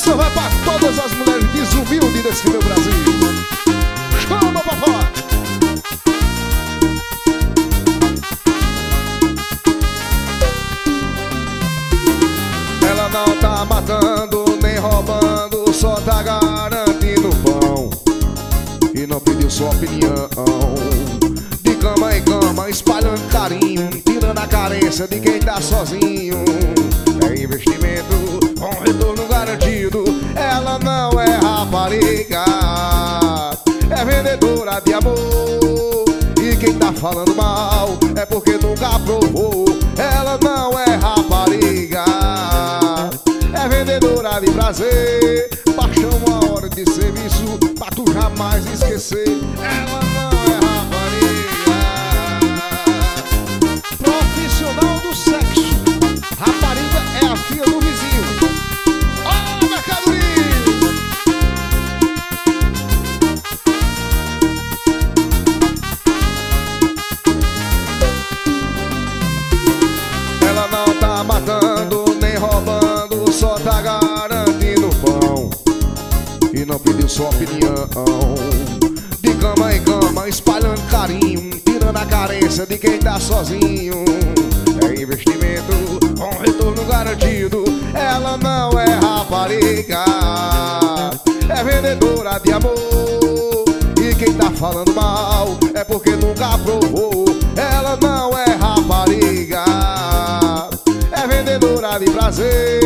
Isso vai pra todas as mulheres desumildes desse meu Brasil. Chama, papai! Ela não tá matando nem roubando, só tá garantindo pão. E não pediu sua opinião. De cama em cama, espalhando carinho, tirando a carência de quem tá sozinho. É investimento com retorno garantido. Ela não é rapariga, é vendedora de amor. E quem tá falando mal é porque nunca provou. Ela não é rapariga, é vendedora de prazer. Paixão, uma hora de serviço pra tu jamais esquecer. Ela não é rapariga, profissional do sexo. Rapariga é a filha do vizinho. Ó, mercadoria! Ela não tá matando nem roubando, só tá garantindo pão. E não pediu sua opinião. De cama em cama, espalhando carinho, tirando a carência de quem tá sozinho. É investimento com retorno garantido. Ela não é rapariga, é vendedora de amor. E quem tá falando mal é porque nunca provou. Ela não é rapariga, é vendedora de prazer.